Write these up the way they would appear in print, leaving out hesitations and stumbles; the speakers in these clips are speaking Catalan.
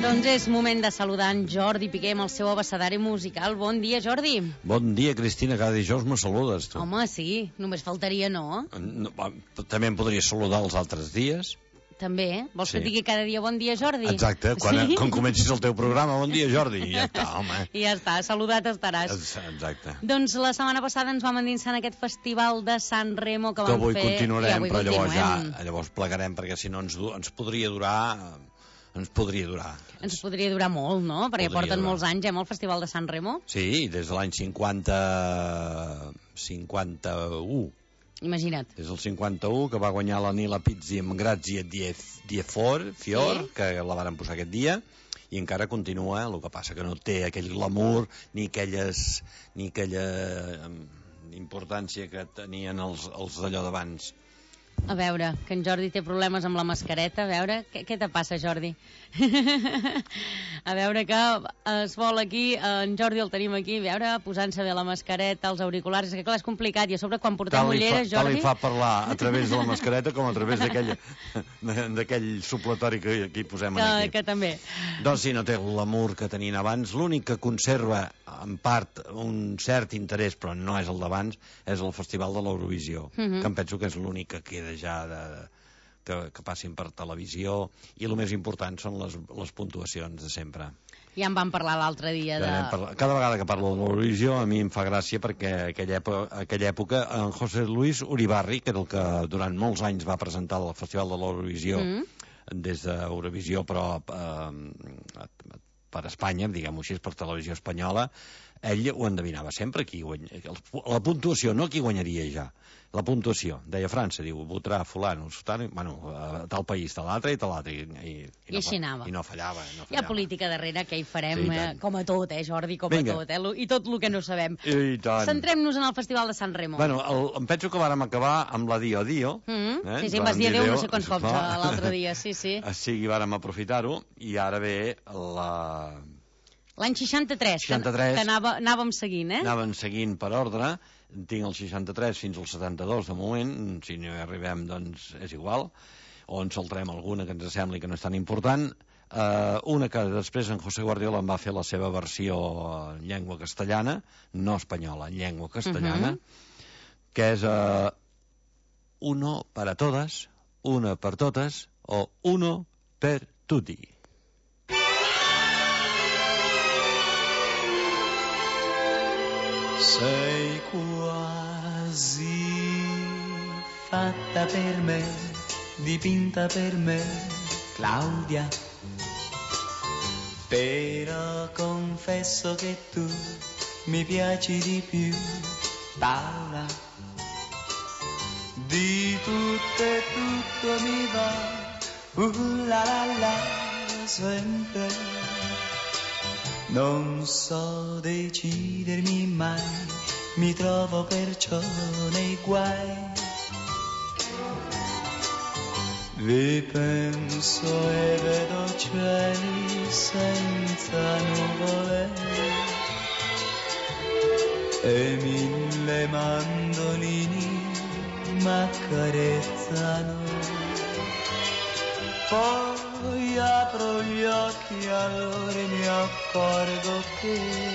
Doncs és moment de saludar en Jordi Piqué amb el seu abecedari musical. Bon dia, Jordi. Bon dia, Cristina. Cada dijous me saludes, tu. Home, sí, només faltaria, no? També em podries saludar els altres dies. També. Vols que et digui cada dia bon dia, Jordi? Exacte. Quan comencis el teu programa, bon dia, Jordi. I ja està, home. I ja està, saludat estaràs. Exacte. Doncs la setmana passada ens vam endinsar en aquest festival de San Remo que vam avui fer. Continuarem, però llavors plegarem, perquè si no ens podria durar... Ens podria durar molt, no? Perquè porten molts anys, amb el Festival de San Remo. Sí, des de l'any 51. Imagina't. Des del 51, que va guanyar la Nila Pizzi amb Grazie di Fior, que la varen posar aquest dia, i encara continua, el que passa que no té aquell glamour ni aquella importància que tenien els d'allò d'abans. A veure, que en Jordi té problemes amb la mascareta. A veure, què te passa, Jordi? A veure, que es vol aquí, en Jordi el tenim aquí, a veure, posant-se bé la mascareta, els auriculars, és que clar, és complicat, i a sobre quan portem ulleres, Jordi... Tal li fa parlar a través de la mascareta com a través d'aquell supletori que aquí posem aquí. Que també. Doncs sí, no té l'amor que tenien abans. L'únic que conserva, en part, un cert interès, però no és el d'abans, és el Festival de l'Eurovisió, que em penso que és l'únic que queda ja que passin per televisió, i el més important són les puntuacions de sempre. Ja en vam parlar l'altre dia Cada vegada que parlo de l'Eurovisió a mi em fa gràcia, perquè aquella època en José Luis Uribarri, que era el que durant molts anys va presentar el Festival de l'Eurovisió des d'Eurovisió, però per Espanya, diguem-ho així, per televisió espanyola, ell ho endevinava sempre, la puntuació, no qui guanyaria ja, la puntuació, deia França, diu, votarà fulano, tal país, tal altre i tal altre, i així anava. I no fallava. Hi ha política darrere, que hi farem, com a tot, Jordi, com a tot, i tot el que no sabem. Centrem-nos en el Festival de San Remo. Bueno, em penso que vàrem acabar amb la Dio Dio. Sí, em vas dir adéu no sé quants cops l'altre dia, sí. Sí, vàrem aprofitar-ho, i ara ve l'any 63, que anàvem seguint, Anàvem seguint per ordre. Tinc el 63 fins al 72 de moment, si no hi arribem doncs és igual, o en saltarem alguna que ens sembli que no és tan important. Una que després en José Guardiola en va fer la seva versió en llengua castellana, no espanyola, en llengua castellana, que és Uno para todas, una per totes, o Uno per tutti. Sei quasi fatta per me, dipinta per me, Claudia. Però confesso che tu mi piaci di più, Paola. Di tutto e tutto mi va, la la la, sempre. Non so decidermi mai, mi trovo perciò nei guai. Vi penso e vedo cieli senza nuvole e 1000 mandolini m'accarezzano. Poi apro gli occhi, allora mi accorgo che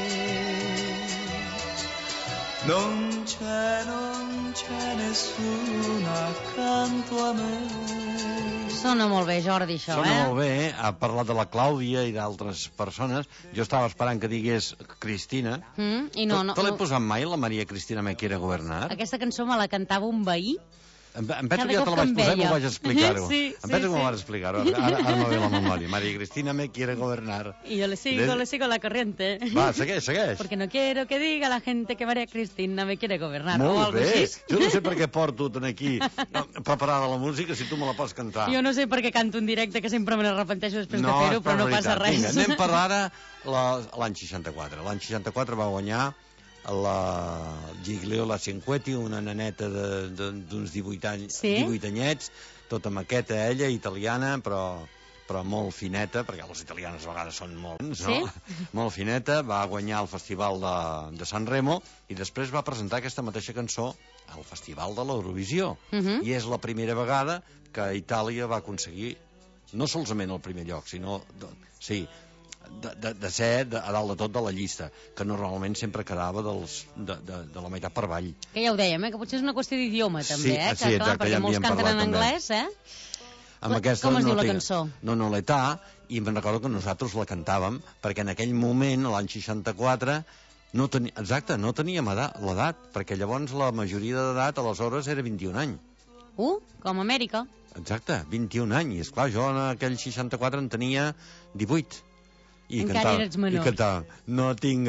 non c'è nessuno accanto a me. Sona molt bé, Jordi, això, Sona molt bé, ha parlat de la Clàudia i d'altres persones. Jo estava esperant que digués Cristina. I no. Te l'he posat mai, la Maria Cristina me quiere gobernar? Aquesta cançó me la cantava un veí. Em penso que ja te la vaig posar i m'ho vaig explicar-ho. Sí, em penso que m'ho vaig explicar-ho. Ara no ve la memòria. María Cristina me quiere gobernar. Y yo le sigo la corriente. Va, segueix. Porque no quiero que diga la gente que María Cristina me quiere gobernar. Molt bé. Jo no sé per què porto tant aquí preparada la música si tu me la pots cantar. Jo no sé per què canto en directe, que sempre me n'arrepenteixo després de fer-ho, però no passa res. Vinga, anem per ara l'any 64. L'any 64 va guanyar la Gigliola Cinquetti, una neneta d'uns 18 anyets, tota maqueta ella, italiana, però molt fineta, perquè les italianes a vegades són molt, molt fineta. Va guanyar el Festival de San Remo i després va presentar aquesta mateixa cançó al Festival de l'Eurovisió. I és la primera vegada que Itàlia va aconseguir no solament el primer lloc, sinó de ser a dalt de tot de la llista, que normalment sempre quedava de la meitat per avall. Que ja ho dèiem, que potser és una qüestió d'idioma, també, Sí, que, sí, exacte, perquè ja molts havíem canten en parlat, anglès, Amb aquesta Com es diu la cançó? No l'età, i me'n recordo que nosaltres la cantàvem, perquè en aquell moment, l'any 64, no teníem l'edat, perquè llavors la majoria d'edat aleshores era 21 anys. Com a Amèrica. Exacte, 21 anys. I esclar, jo en aquell 64 en tenia 18. Encara eres menor. I cantava, no tinc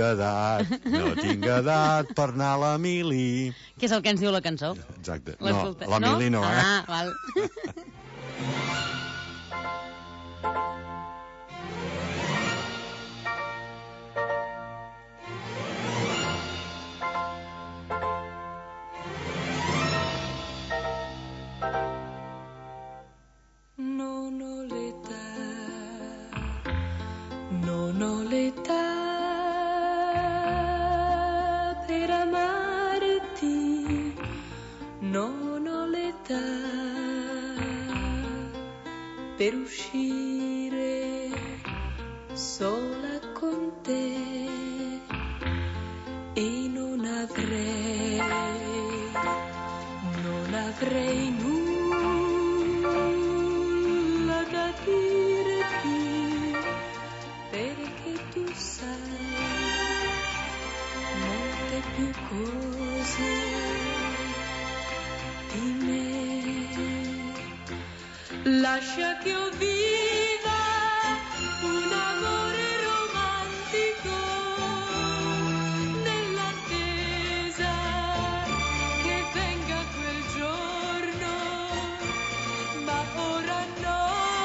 edat per anar a la mili. Que és el que ens diu la cançó. Exacte. No, la mili no, Ah, val. Non ho l'età per amarti, non ho l'età per uscire sola con te e non avrei nulla da dirti. Perché tu sai molte più cose di me. Lascia che io viva un amore romantico nell'attesa che venga quel giorno, ma ora no.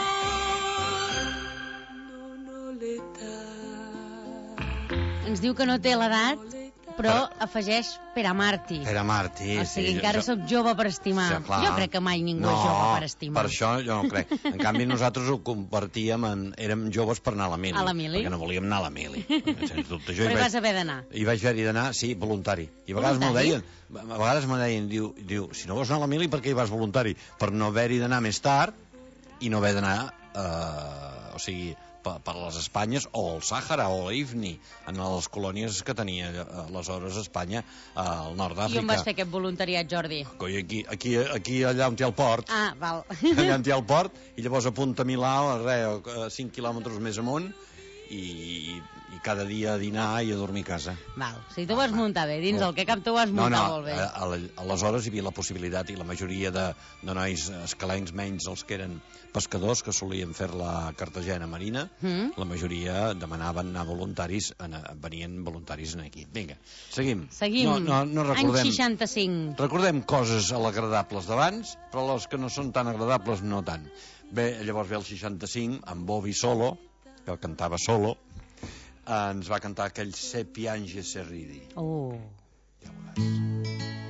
Ens diu que no té l'edat, però afegeix per amar-t'hi. Per amar-t'hi, O sigui, encara sóc jove per estimar. Sí, clar. Jo crec que mai ningú és jove per estimar. Per això jo no crec. En canvi, nosaltres ho compartíem, érem joves per anar a la mili. A la mili? Perquè no volíem anar a la mili. Sens dubte. Però hi vas haver d'anar. Hi vaig haver-hi d'anar, sí, voluntari. I a vegades m'ho deien. A vegades m'ho deien, diu, si no vols anar a la mili, per què hi vas voluntari? Per no haver-hi d'anar més tard i no haver d'anar, o sigui, per les Espanyes o el Sàhara o l'Ifni, en les colònies que tenia aleshores Espanya al nord d'Àfrica. I on vas fer aquest voluntariat, Jordi? Coi, aquí allà on hi ha el port. Ah, val. Allà on hi ha el port, i llavors a Punta Milà, a 5 quilòmetres més amunt, i cada dia a dinar i a dormir a casa. Val, o sigui, tu vas muntar bé, dins el que cap tu vas muntar molt bé. Aleshores hi havia la possibilitat, i la majoria de nois escalencs, menys els que eren pescadors, que solien fer-la a Cartagena Marina, la majoria demanaven anar voluntaris, venien voluntaris aquí. Vinga, seguim. No recordem, any 65. Recordem coses agradables d'abans, però les que no són tan agradables no tant. Bé, llavors ve el 65, amb Bobby Solo, que el cantava solo, ens va cantar aquell Se piange se ridi. Oh. Ja veuràs.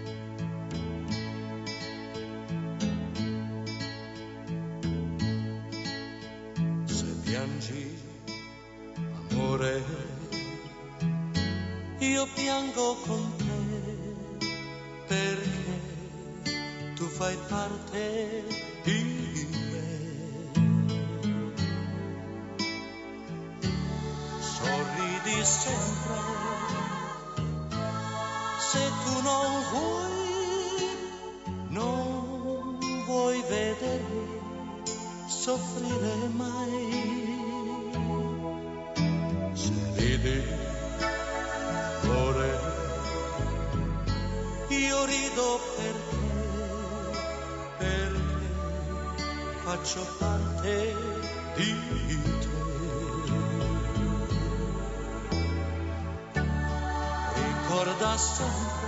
Se piangi, amore, io piango con te, perché tu fai parte di me. Sorridi sempre, se tu non vuoi vedermi soffrire mai. Se ridi, amore, io rido per te, perché faccio parte di te. Ricorda sempre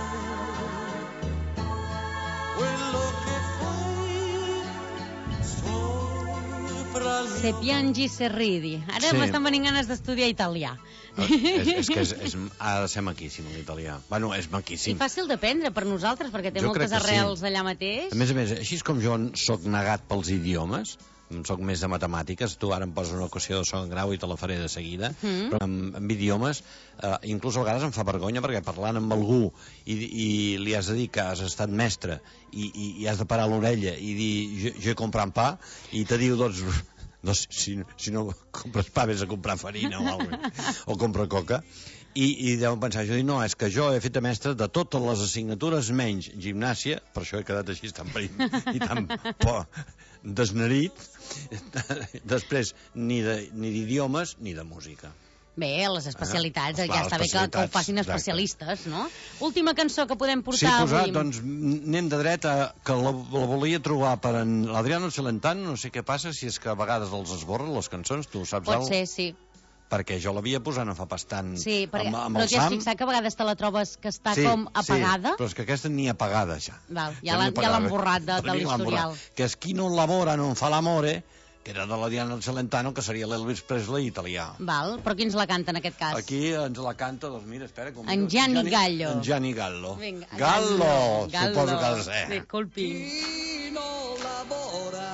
quello che fai sopra il mio... Se piangi, se ridi. Ara Sí. m'estan venint ganes d'estudiar italià. És que ha de ser maquíssim l'italià. Bueno, és I maquíssim. fàcil d'aprendre per nosaltres, perquè té Jo moltes crec que sí. arrels allà mateix. A més, així com jo sóc negat pels idiomes, soc més de matemàtiques, tu ara em poses una equació de segon grau i te la faré de seguida, però amb idiomes, inclús a vegades em fa vergonya, perquè parlant amb algú i li has de dir que has estat mestre i has de parar l'orella i dir jo he comprat pa, i te diu, doncs, No, si no compres pa, vés a comprar farina o alguna cosa, o compra coca. I deuen pensar, jo dic, no, és que jo he fet de mestre de totes les assignatures menys gimnàsia, per això he quedat així tan prim i tan desnerit. Després, ni d'idiomes ni de música. Bé, les especialitats, Esclar, ja està bé que ho facin especialistes, no? Última cançó que podem portar avui. Sí, doncs anem de dret que la volia trobar per en l'Adriano Celentano, no sé què passa, si és que a vegades els esborren les cançons, tu saps Pot ser, sí. Perquè jo l'havia posat no fa bastant sí, perquè, amb però el ja has Sam. fixat que a vegades te la trobes que està com apagada? Sí, però és que aquesta ni apagada ja. Val, ja l'han borrat de l'historial. Que és qui no labora non fa l'amore, que era de la Diana Celentano, que seria l'Elvis Presley italià. Val, però qui ens la canta en aquest cas? Aquí ens la canta, doncs mira, espera... En Gianni Gallo. En Gianni Gallo. Vinga, Gallo, suposo que ha de ser. Disculpi. Chi non lavora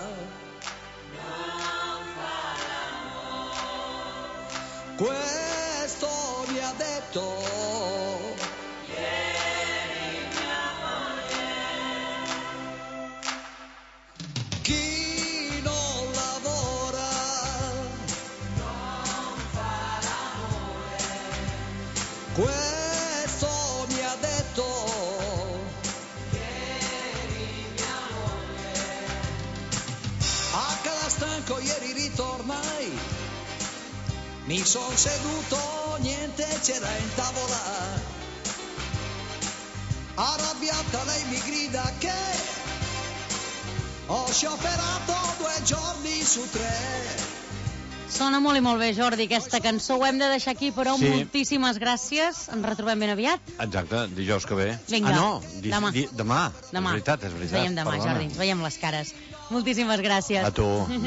non fa l'amore. Questo mi ha detto ieri mia moglie. Chi non lavora non fa l'amore. Questo mi ha detto a casa stanco ieri ritornai, mi son seduto, niente c'era in tavola, arrabbiata lei mi grida che ho scioperato 2 giorni su 3. Sona molt i molt bé, Jordi, aquesta cançó. Ho hem de deixar aquí, però Sí. moltíssimes gràcies. Ens retrobem ben aviat. Exacte, dijous que ve. Vinga, demà. Demà. Demà. És veritat. Ens veiem demà, Perdona. Jordi. Ens veiem les cares. Moltíssimes gràcies. A tu.